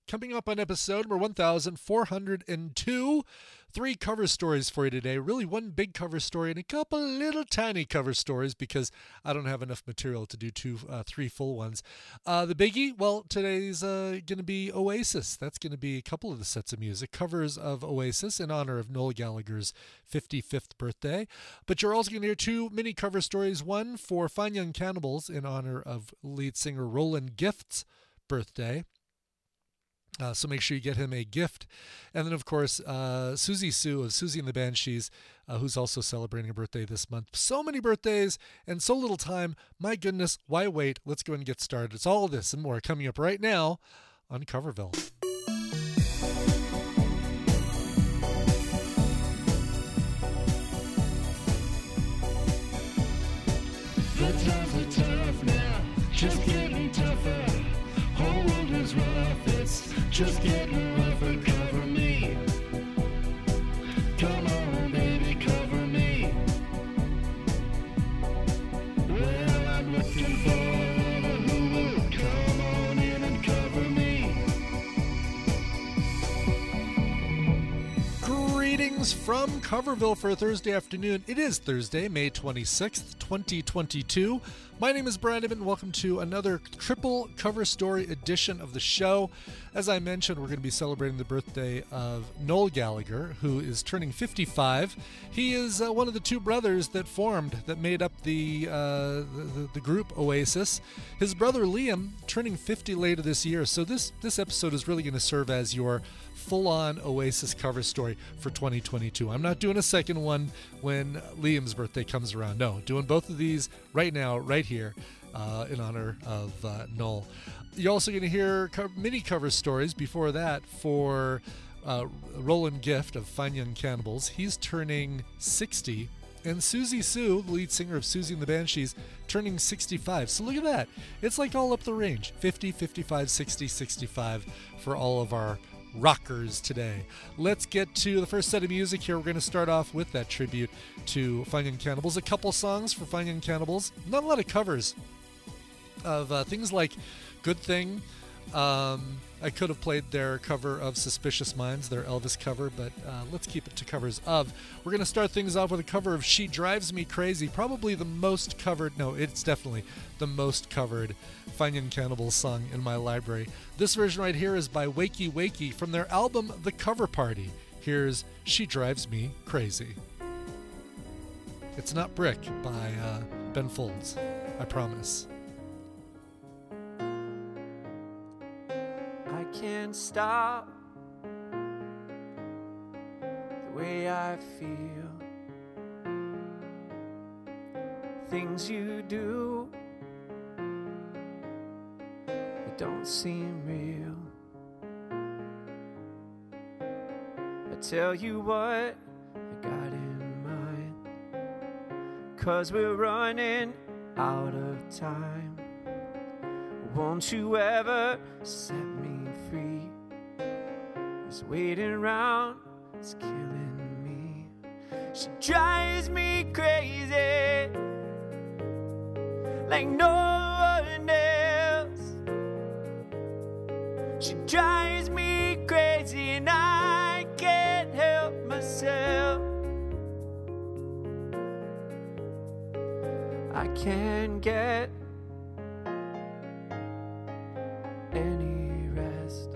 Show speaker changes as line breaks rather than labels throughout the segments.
Coming up on episode number 1402, 3 cover stories for you today. Really one big cover story and a couple little tiny cover stories because I don't have enough material to do 3 full ones. The biggie, well, today's going to be Oasis. That's going to be a couple of the sets of music, covers of Oasis in honor of Noel Gallagher's 55th birthday. But you're also going to hear 2 mini cover stories, one for Fine Young Cannibals in honor of lead singer Roland Gift's birthday. So make sure you get him a gift. And then, of course, Susie Sue of Susie and the Banshees, who's also celebrating a birthday this month. So many birthdays and so little time. My goodness, why wait? Let's go and get started. It's all of this and more coming up right now on Coverville.
The times are tough now, just getting tougher. Whole world is rough, it's just getting rougher. Cover me, come on baby, cover me. Well, I'm looking for a lover who will come on in and cover me.
Greetings from Coverville for Thursday afternoon. It is Thursday, May 26th, 2022. My name is Brandon, and welcome to another triple cover story edition of the show. As I mentioned, we're going to be celebrating the birthday of Noel Gallagher, who is turning 55. He is one of the 2 brothers that made up the group Oasis. His brother Liam turning 50 later this year. So this episode is really going to serve as your full-on Oasis cover story for 2022. I'm not doing a second one when Liam's birthday comes around. No, doing both of these right now, right here, in honor of Noel. You're also going to hear mini cover stories before that for Roland Gift of Fine Young Cannibals. He's turning 60. And Susie Sue, the lead singer of Susie and the Banshees, turning 65. So look at that. It's like all up the range. 50, 55, 60, 65 for all of our rockers today. Let's get to the first set of music here. We're going to start off with that tribute to Fine Young Cannibals. A couple songs for Fine Young Cannibals. Not a lot of covers of things like Good Thing. I could have played their cover of Suspicious Minds, their Elvis cover, but let's keep it to covers of. We're going to start things off with a cover of She Drives Me Crazy, probably the most covered, no, it's definitely the most covered Fine Young Cannibals song in my library. This version right here is by Wakey Wakey from their album The Cover Party. Here's She Drives Me Crazy. It's not Brick by Ben Folds, I promise.
I can't stop the way I feel. Things you do that don't seem real. I tell you what I got in mind, 'cause we're running out of time. Won't you ever set me free? This waiting around is killing me. She drives me crazy like no one else. She drives me crazy and I can't help myself. I can't get any rest.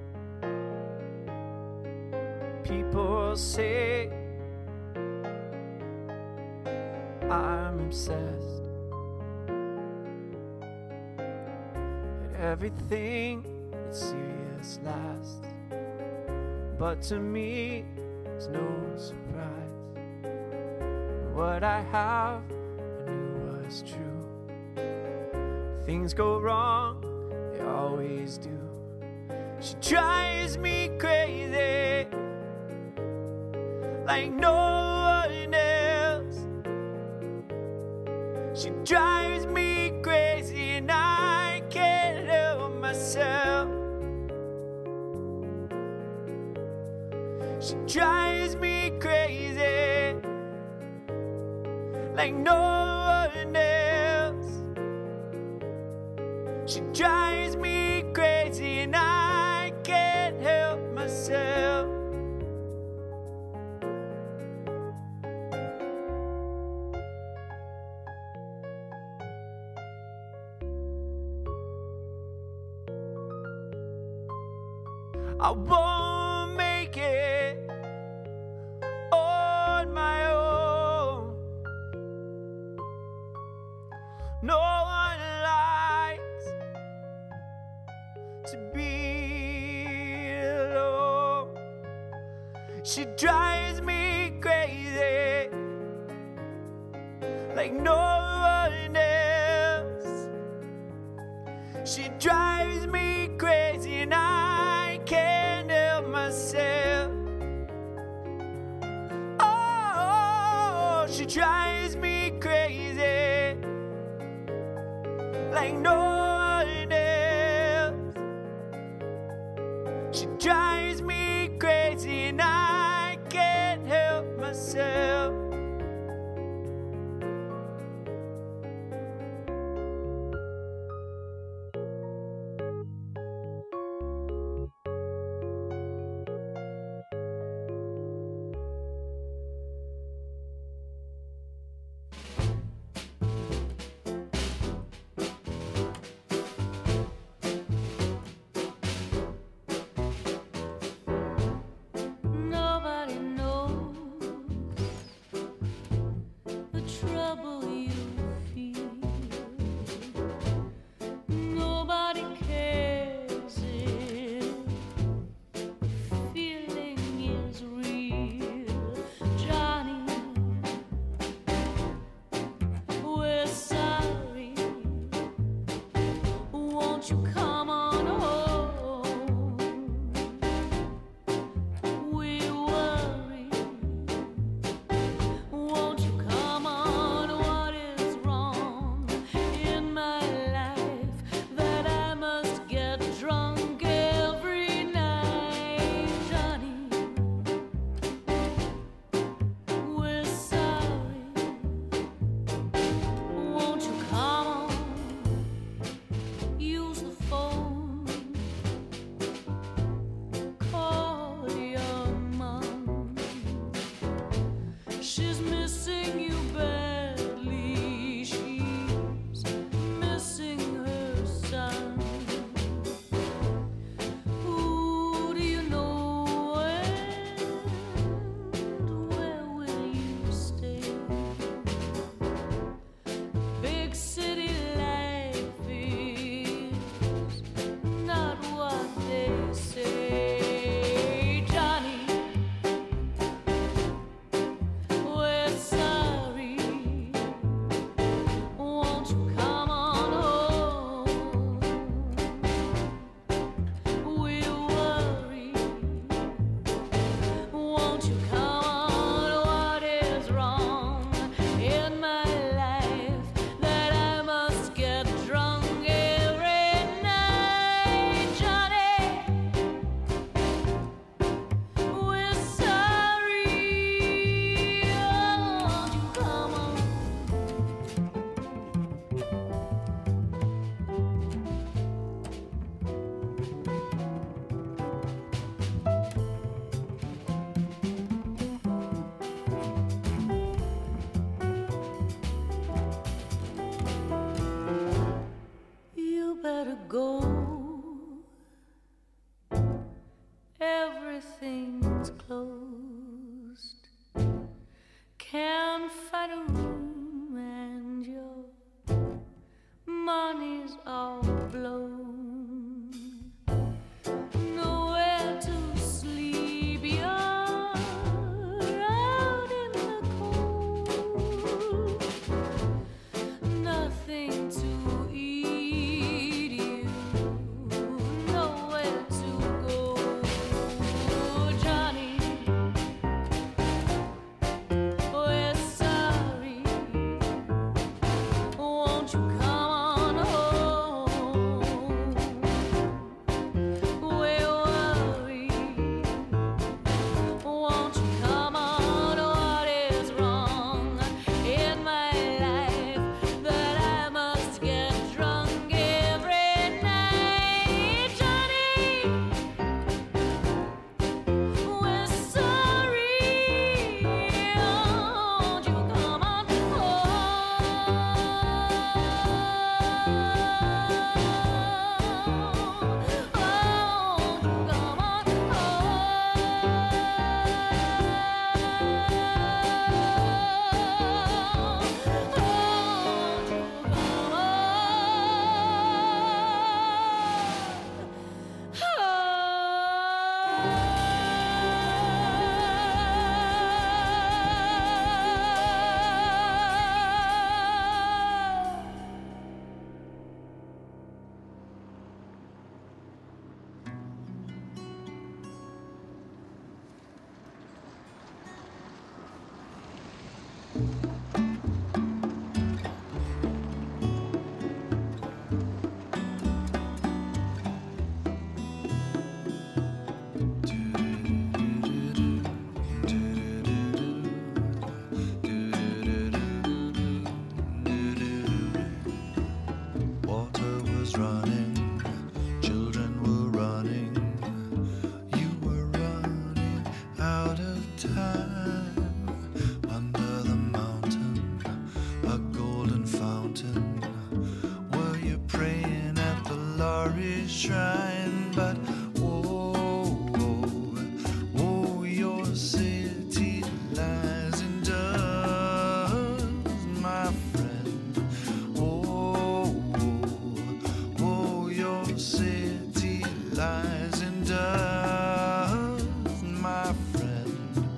People say I'm obsessed, that everything that's serious lasts. But to me, it's no surprise. What I have, I knew was true. Things go wrong, they always do. She drives me crazy like no one else. She drives me crazy and I can't help myself. She drives me crazy like no one else. She drives me crazy and I can't myself. I won't make it on my own. No one likes to be alone. She drives me crazy like no one else. She drives me crazy and I can't help myself. Oh, she drives me crazy like no one else. She drives me crazy and I can't help myself.
Nobody knows the trouble you feel. Nobody cares if feeling is real. Johnny, we're sorry. Won't you come on home? We worry. Won't you come on? What is wrong in my life that I must get drunk every night? Johnny, we're sorry. Won't you come on? Use the phone. Call your mom. She's missing you badly. She's missing her son. Who do you know and where will you stay? Big city life is not what they say. Johnny, we're sorry. Won't you come on home? We worry. Won't you come on? What is wrong in my life that I must get drunk every night? Johnny, we're sorry. Won't you come on? You better go. Everything's closed. Can't find a room and your money's all blown. Nowhere to sleep. You're out in the cold. Nothing to eat. You nowhere to go. Johnny,
Water was running, children were running, you were running out of time. Under the mountain, a golden fountain, were you praying at the Laurie's shrine? But whoa, whoa, your city lies in dust, my friend. Whoa, whoa, your city lies in dust, my friend.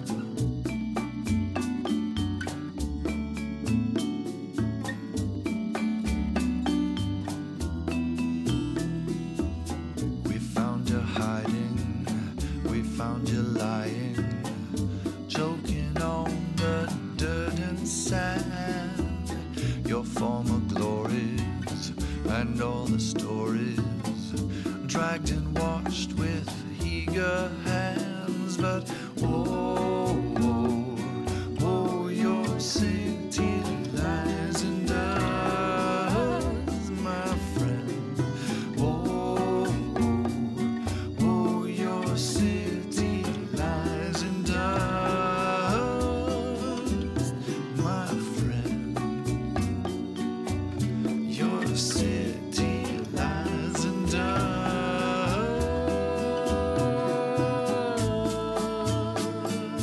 We found you hiding, we found you lying, choking on the dirt and sand. Your former glories and all the stories, dragged and washed with eager hands. But whoa, whoa, whoa, your city lies in dust, my friend. Whoa, whoa, your city lies in dust, my friend. Your city lies in dust.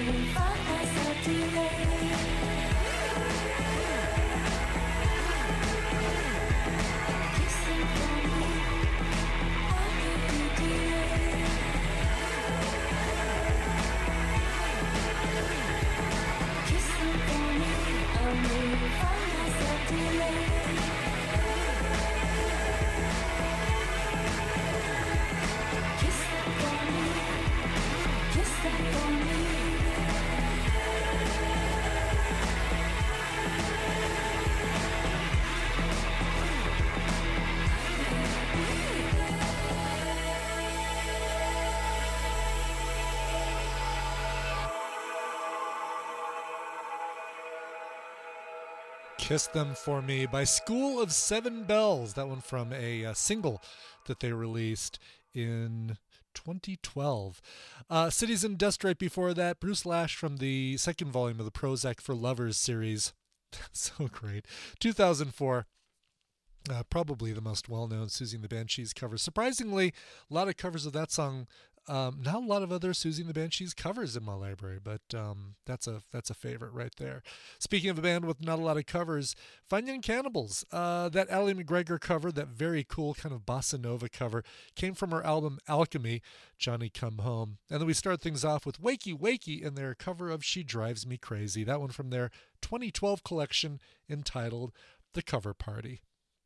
Kiss Them For Me by School of Seven Bells. That one from a single that they released in 2012. Cities in Dust right before that. Bruce Lash from the second volume of the Prozac for Lovers series. So great. 2004. Probably the most well-known Susie and the Banshees cover. Surprisingly, a lot of covers of that song. Not a lot of other Susie and the Banshees covers in my library, but that's a favorite right there. Speaking of a band with not a lot of covers, Fine Young Cannibals. That Ally McGregor cover, that very cool kind of bossa nova cover, came from her album Alchemy, Johnny Come Home. And then we start things off with Wakey Wakey and their cover of She Drives Me Crazy. That one from their 2012 collection entitled The Cover Party.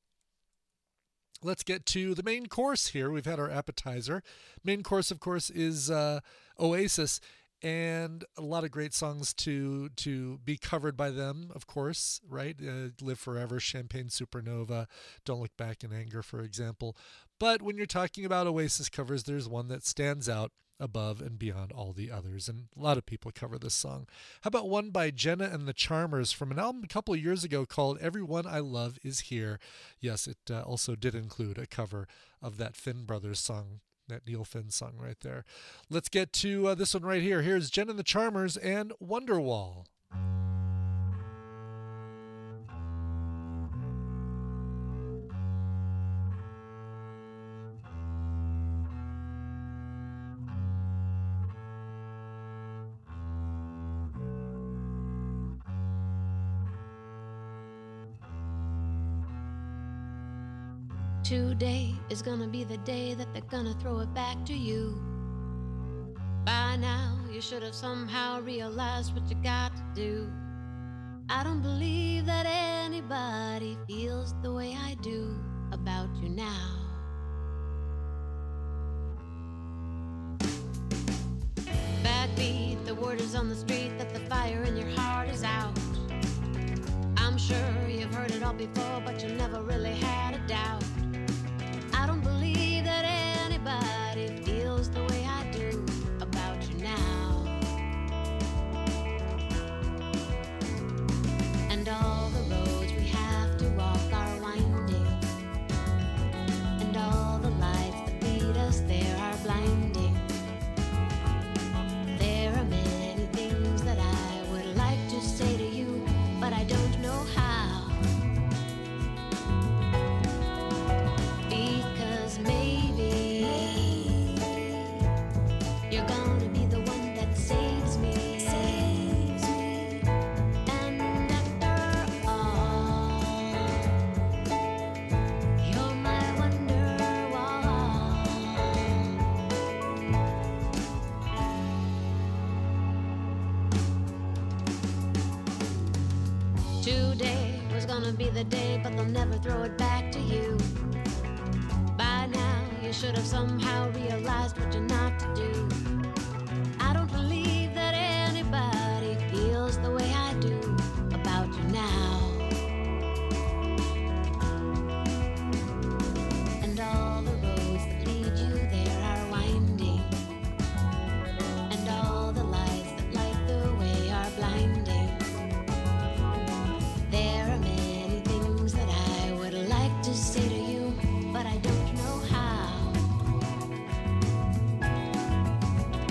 Let's get to the main course here. We've had our appetizer. Main course, of course, is Oasis, and a lot of great songs to be covered by them, of course, right? Live Forever, Champagne Supernova, Don't Look Back in Anger, for example. But when you're talking about Oasis covers, there's one that stands out above and beyond all the others, and a lot of people cover this song. How about one by Jenna and the Charmers from an album a couple of years ago called Everyone I Love Is Here? Yes, it also did include a cover of that Finn Brothers song, that Neil Finn song right there. Let's get to this one right here. Here's Jenna and the Charmers and Wonderwall.
'Today is gonna be the day that they're gonna throw it back to you. By now, you should have somehow realized what you got to do. I don't believe that anybody feels the way I do about you now. Backbeat, the word is on the street that the fire in your heart is out. I'm sure you've heard it all before, but you never really had a doubt. I don't believe that anybody feels the way I do about you now. And all the roads we have to walk are winding, and all the lights that lead us there are blinding. There are many things that I would like to say to you, but I don't know how. Because maybe you're gonna be the one that saves me. And after all, you're my Wonderwall. Today was gonna be the day, but they'll never throw it back to you. By now, you should have somehow realized what you're not to do. I don't believe that anybody feels the way I do about you now. And all the roads that lead you there are winding, and all the lights that light the way are blinding. There are many things that I would like to say to you, but I don't know how.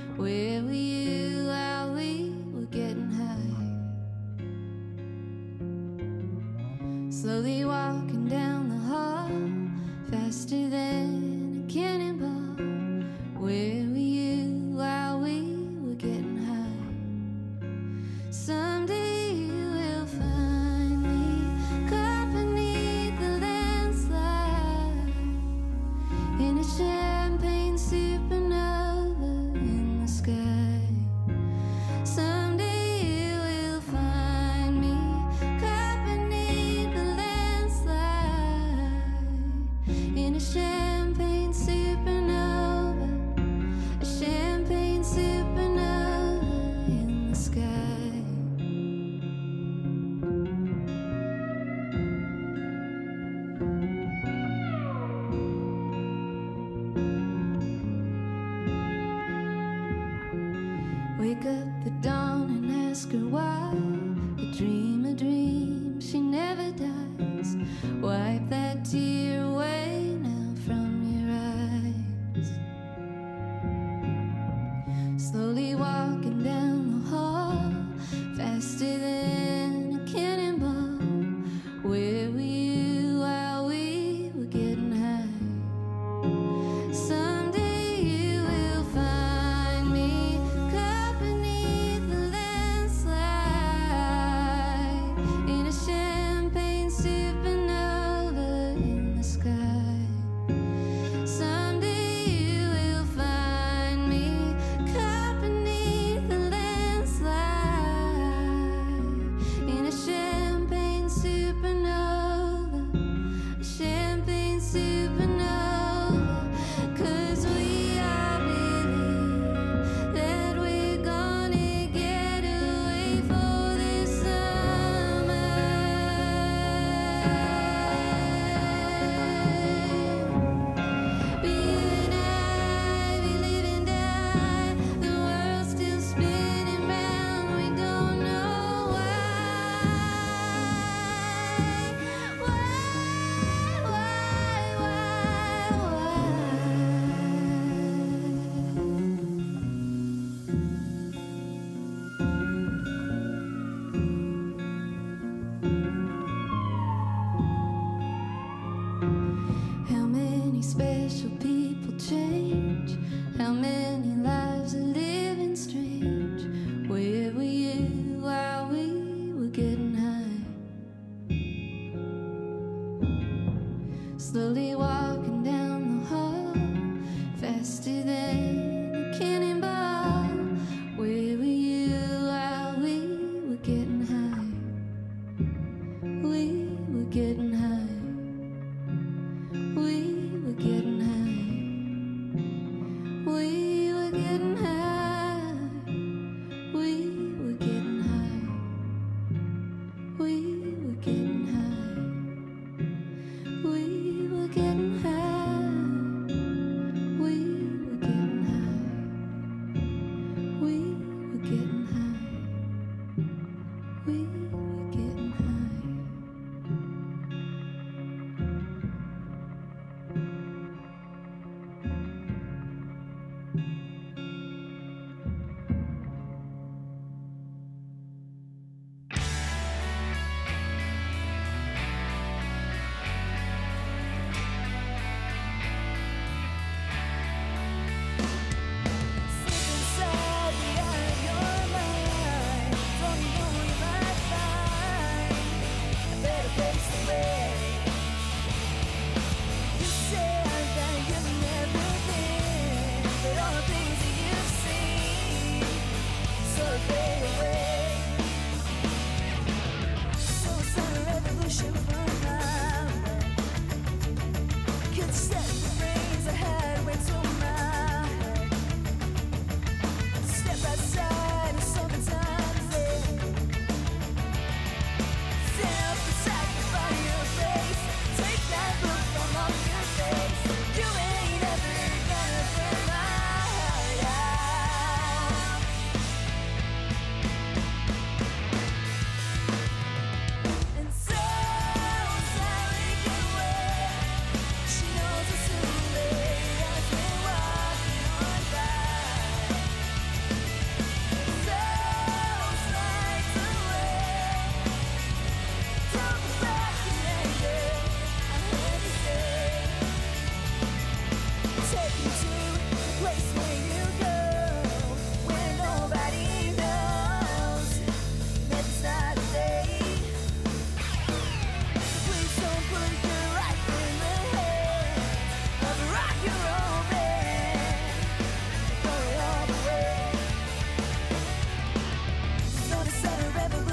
Where were you while we were getting high? Slowly walking down the hall, faster than a cannonball. Where were you while we were getting high? Someday you will find me caught beneath the landslide in a champagne supernova in the sky. Someday you will find me caught beneath the landslide in a champagne supernova, a champagne supernova in the sky. Wake up the dawn and ask her why. A dream she never dies. Wipe that tear away now from your eyes. Slowly walking down the hall, faster than a cannonball. Where were you while we were getting high? Someday you will find me caught beneath the landslide in a champagne supernova in the sky. Someday you will find me caught beneath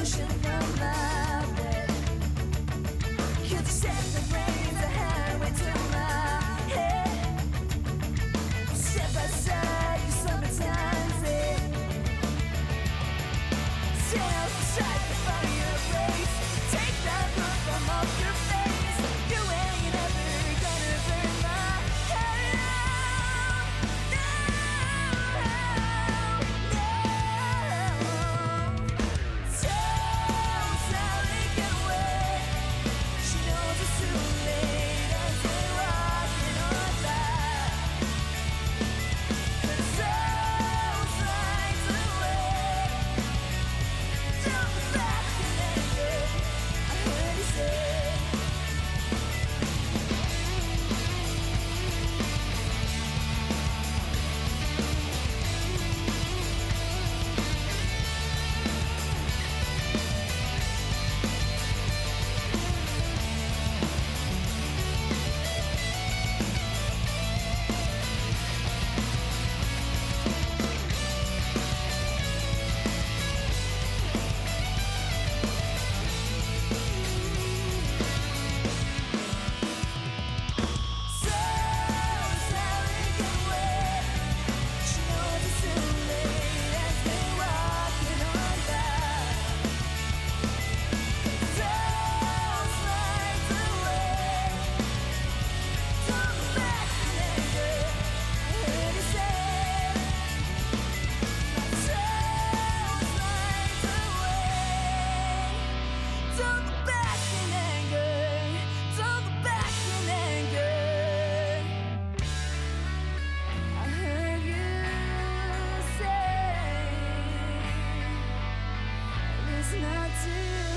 ocean from my bed. You set the brains a highway to my head. Step aside, you summertime fit. Stand beside the fire race. Take that look from off your face. You ain't ever gonna burn my head out. No, no. So Sally get away. She knows it's too late as they're rocking on by. But so slides away. Down the back and anger, I heard you say. So Sally get away. She knows it's too late as they're rocking on by. So slides away. Down the back and anger, I heard you say. So slides away. Down the back and anger, down the back and anger. I heard you say, it's not too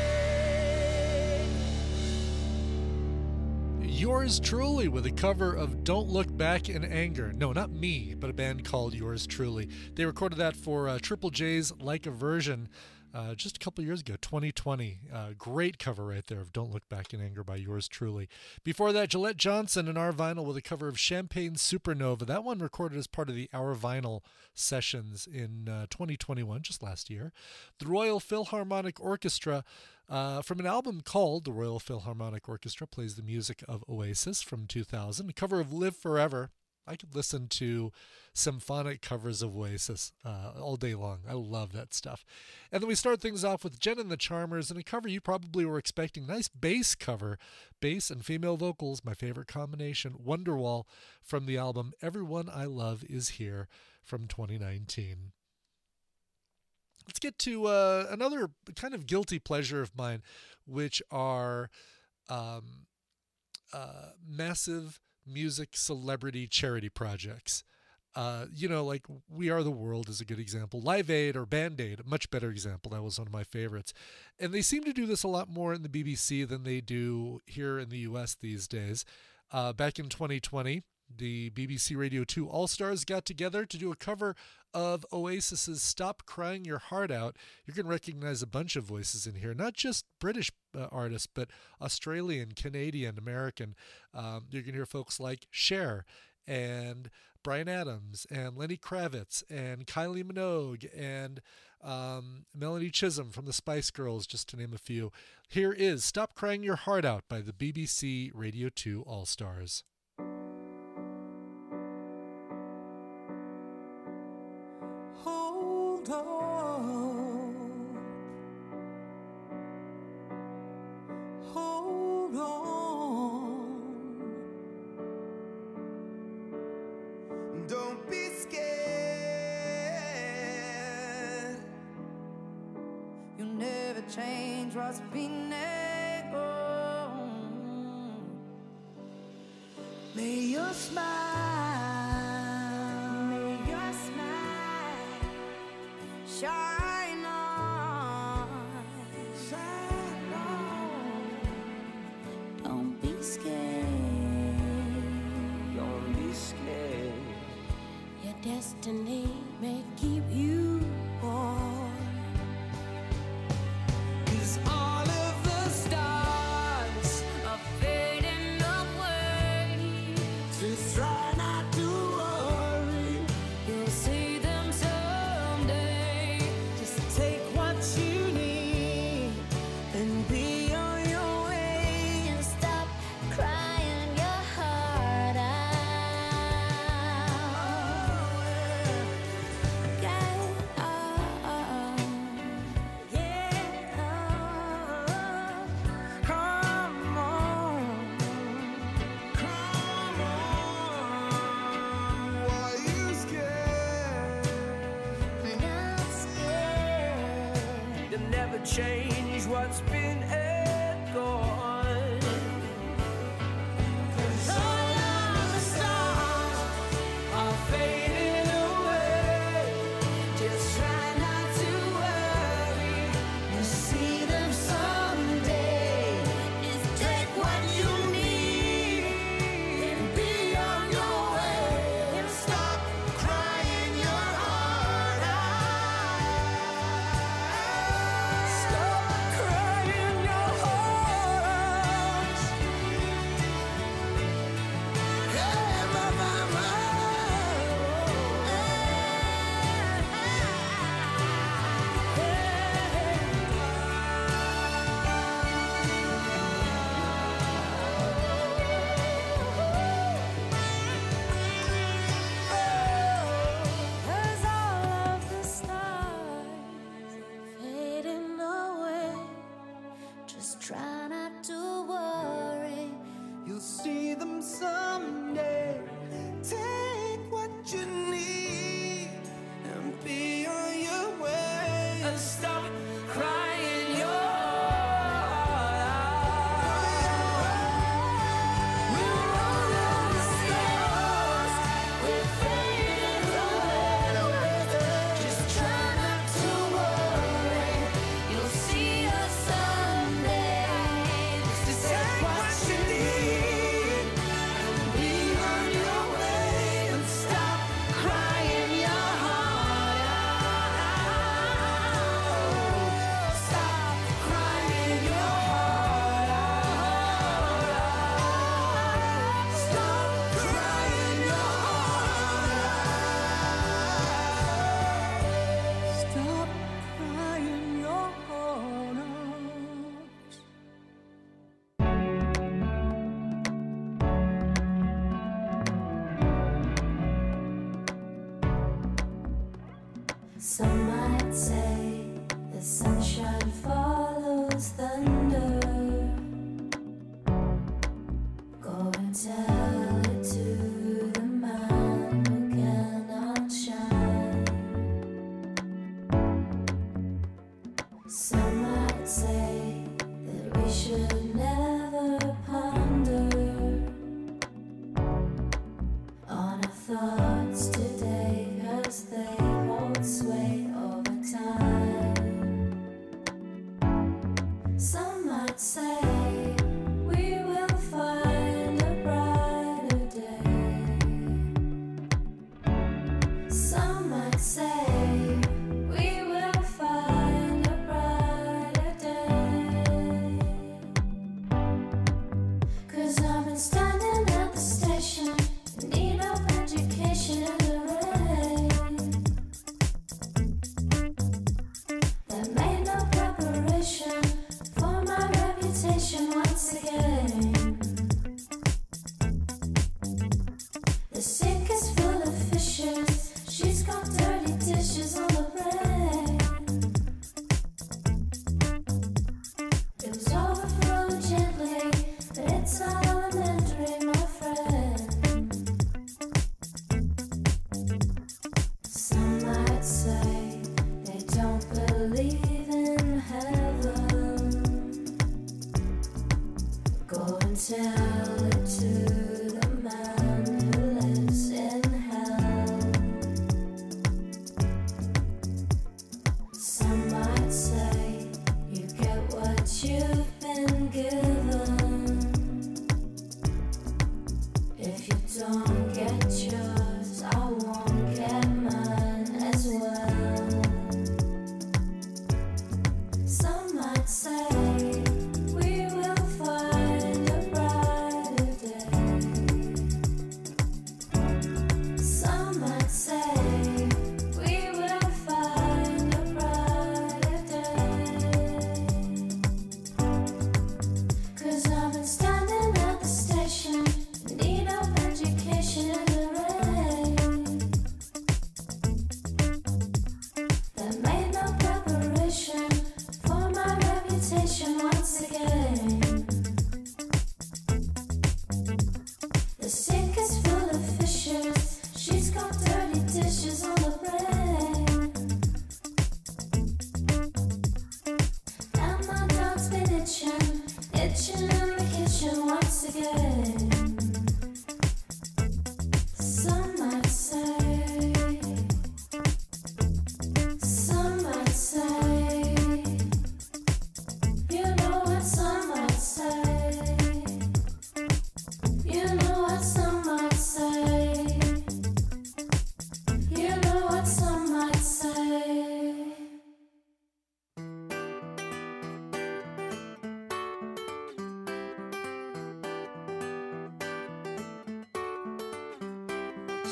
late.
Yours Truly with a cover of Don't Look Back in Anger. No, not me, but a band called Yours Truly. They recorded that for Triple J's Like a Version just a couple years ago, 2020. Great cover right there of Don't Look Back in Anger by Yours Truly. Before that, Gillette Johnson and Our Vinyl with a cover of Champagne Supernova. That one recorded as part of the Our Vinyl sessions in 2021, just last year. The Royal Philharmonic Orchestra, from an album called The Royal Philharmonic Orchestra, plays the music of Oasis from 2000. A cover of Live Forever. I could listen to symphonic covers of Oasis all day long. I love that stuff. And then we start things off with Jen and the Charmers and a cover you probably were expecting. Nice bass cover. Bass and female vocals, my favorite combination. Wonderwall from the album Everyone I Love Is Here from 2019. Let's get to another kind of guilty pleasure of mine, which are massive music celebrity charity projects. Like We Are the World is a good example. Live Aid or Band Aid, a much better example. That was one of my favorites. And they seem to do this a lot more in the BBC than they do here in the US these days. Back in 2020, the BBC Radio 2 All-Stars got together to do a cover of Oasis's Stop Crying Your Heart Out. You can recognize a bunch of voices in here, not just British artists, but Australian, Canadian, American. You can hear folks like Cher and Bryan Adams and Lenny Kravitz and Kylie Minogue and Melanie Chisholm from the Spice Girls, just to name a few. Here is Stop Crying Your Heart Out by the BBC Radio 2 All-Stars.
Hold on, hold on. Don't be scared. You'll never change what's been there. May your smile, may your smile shine on, shine on. Don't be scared.
Don't be scared.
Your destiny may keep you warm. 'Cause all of the stars are fading away. Just try not to worry. You'll see them someday. Just take what you need.
change what's been and gone. 'Cause all of the stars are fading away. Just try not to worry, you'll see them someday. Just take what you need and be on your way, and stop crying your heart out. Stop crying your heart out. Hey,
Cause all of the stars fading away. Just try not to worry.
you'll see them someday. Take what you need and be on your way, and stop crying your heart out. We're all of the stars, we're fading away. Just try not to worry, you'll see us someday. Just take what you need and be on your way, and stop crying your heart out. Stop crying your heart out. Stop crying your heart out. Stop crying your heart out.
Some might say the sunshine follows thunder. Go and tell it to the man who cannot shine. Some might say that we should never ponder on our thoughts today, 'cause they hold sway over time. Some might say we will find a brighter day. Some might say we will find a brighter day. 'Cause I've been standing at the station in need of education in the rain. That made no preparation for my reputation once again. The sink is full of fishes, she's got dirty dishes on the brain. It was overflowing gently, but it's not elementary, my friend. Some might say they don't believe in heaven. Go and tell it to the man who lives in hell. Some might say you get what you've been given. If you don't get yours, I won't get mine as well. Some might say we will find a brighter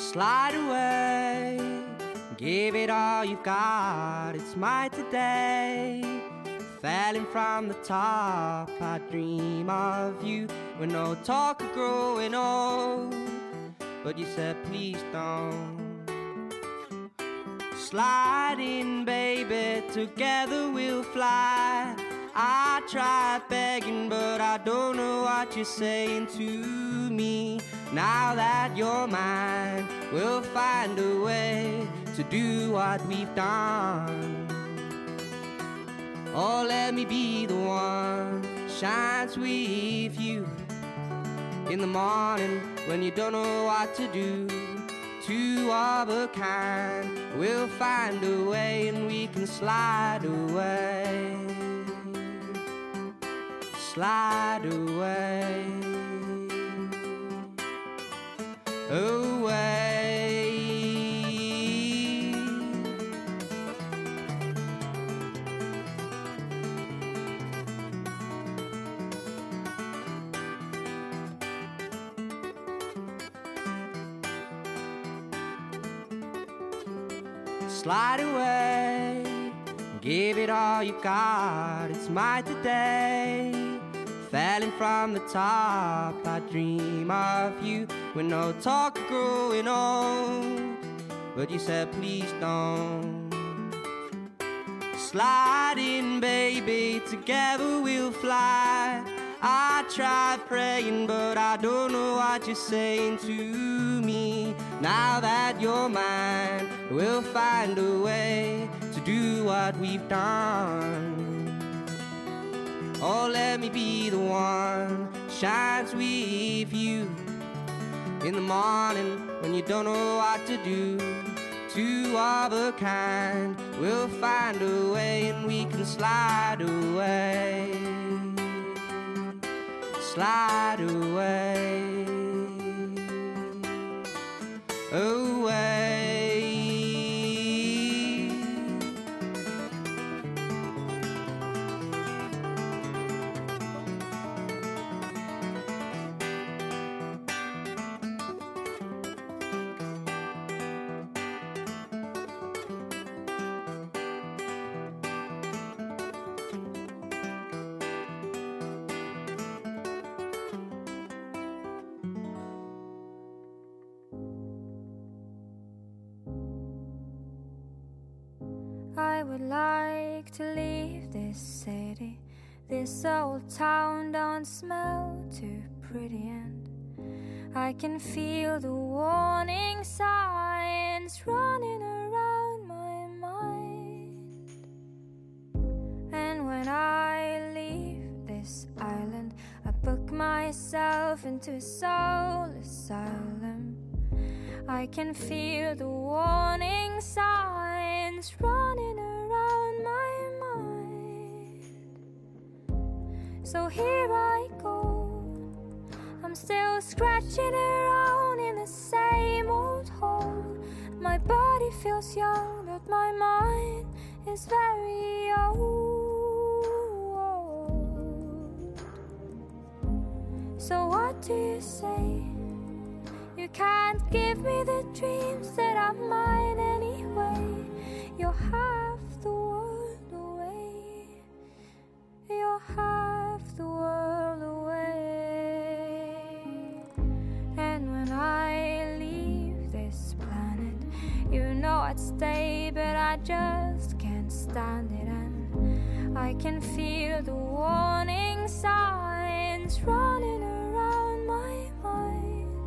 Slide away, give it all you've got. It's my today. Falling from the top, I dream of you. With no talk of growing old, but you said please don't. Slide in, baby, together we'll fly. I try begging, but I don't know what you're saying to me. Now that you're mine, we'll find a way to do what we've done. Oh, let me be the one shines with you in the morning when you don't know what to do. Two of a kind, we'll find a way and we can slide away. Slide away. Away. Slide away, give it all you got. It's my today. Falling from the top, I dream of you. With no talk of growing old, but you said please don't. Slide in, baby, together we'll fly. I try praying, but I don't know what you're saying to me. Now that you're mine, we'll find a way to do what we've done. Oh, let me be the one shines with you in the morning when you don't know what to do. Two of a kind, we'll find a way and we can slide away. Slide away. Away.
I would like to leave this city. This old town don't smell too pretty, and I can feel the warning signs running around my mind. And when I leave this island, I book myself into a soul asylum. I can feel the warning signs running around my mind. So here I go, I'm still scratching around in the same old hole. My body feels young, but my mind is very old. So what do you say? You can't give me the dreams that are mine anyway. You're half the world away. You're half the world away. And when I leave this planet, you know I'd stay, but I just can't stand it. And I can feel the warning signs running around my mind.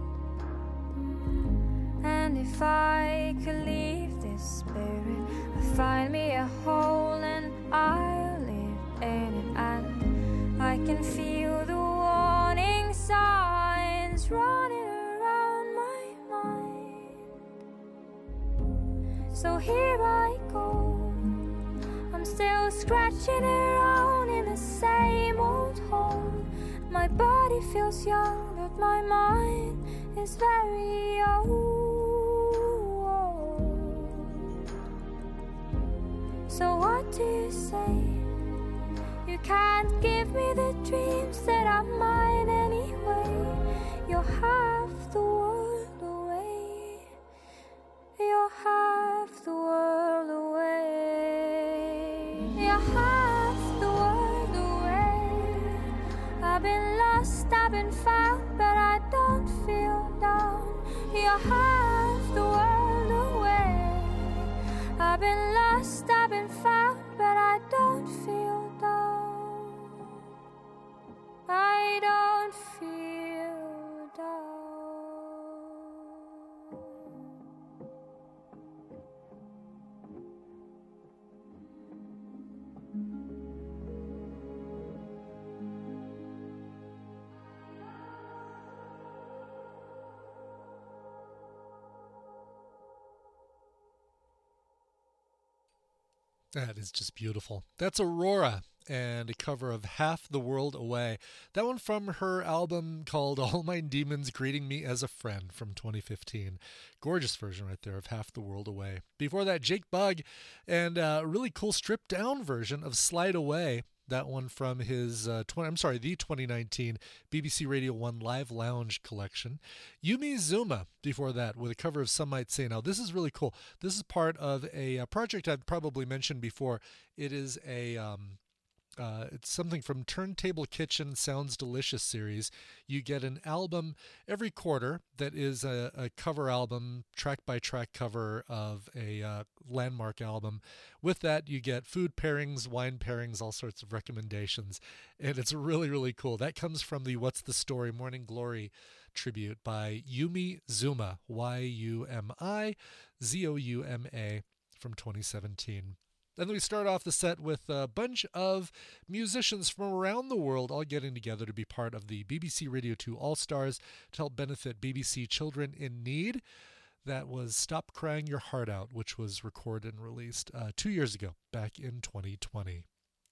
And if I could leave this spirit, I'd find me a hole and I'll live in it. And I can feel the warning signs running around my mind. So here I go, I'm still scratching around in the same old hole. My body feels young, but my mind is very old. So what do you say? You can't give me the dreams that are mine anyway. You're half the world away. the world away. You're half the world away. I've been lost, I've been found, but I don't feel down. You're half the world away. I've been lost, I've been found, but I don't feel down. I don't feel down.
That is just beautiful. That's Aurora and a cover of Half the World Away. That one from her album called All My Demons Greeting Me as a Friend from 2015. Gorgeous version right there of Half the World Away. Before that, Jake Bugg and a really cool stripped down version of Slide Away. That one from his the 2019 BBC Radio 1 Live Lounge collection. Yumi Zuma before that with a cover of Some Might Say. Now this is really cool. This is part of a project I've probably mentioned before. It is it's something from Turntable Kitchen Sounds Delicious series. You get an album every quarter that is a cover album, track by track cover of a landmark album. With that, you get food pairings, wine pairings, all sorts of recommendations. And it's really, really cool. That comes from the What's the Story Morning Glory tribute by Yumi Zuma, Yumi Zouma, from 2017. Then we start off the set with a bunch of musicians from around the world all getting together to be part of the BBC Radio 2 All-Stars to help benefit BBC Children in Need. That was Stop Crying Your Heart Out, which was recorded and released 2 years ago, back in 2020.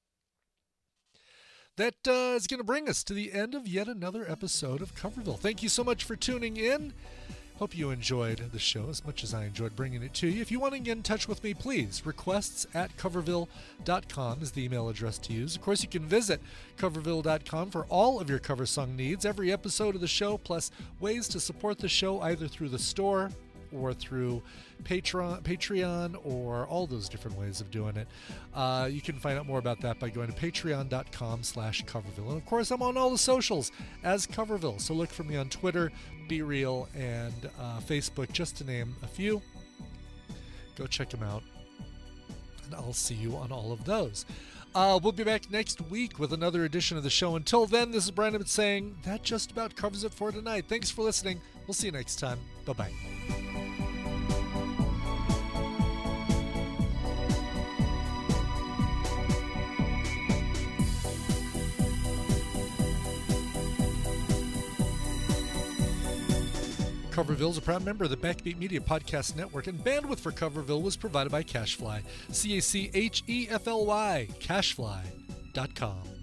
That is going to bring us to the end of yet another episode of Coverville. Thank you so much for tuning in. Hope you enjoyed the show as much as I enjoyed bringing it to you. If you want to get in touch with me, please, requests@coverville.com is the email address to use. Of course, you can visit coverville.com for all of your cover song needs, every episode of the show, plus ways to support the show either through the store or through Patreon, or all those different ways of doing it. You can find out more about that by going to patreon.com/Coverville. And of course, I'm on all the socials as Coverville. So look for me on Twitter, BeReal, and Facebook, just to name a few. Go check them out. And I'll see you on all of those. We'll be back next week with another edition of the show. Until then, this is Brandon saying that just about covers it for tonight. Thanks for listening. We'll see you next time. Bye-bye. Coverville is a proud member of the Backbeat Media Podcast Network, and bandwidth for Coverville was provided by CashFly. CACHEFLY, cashfly.com.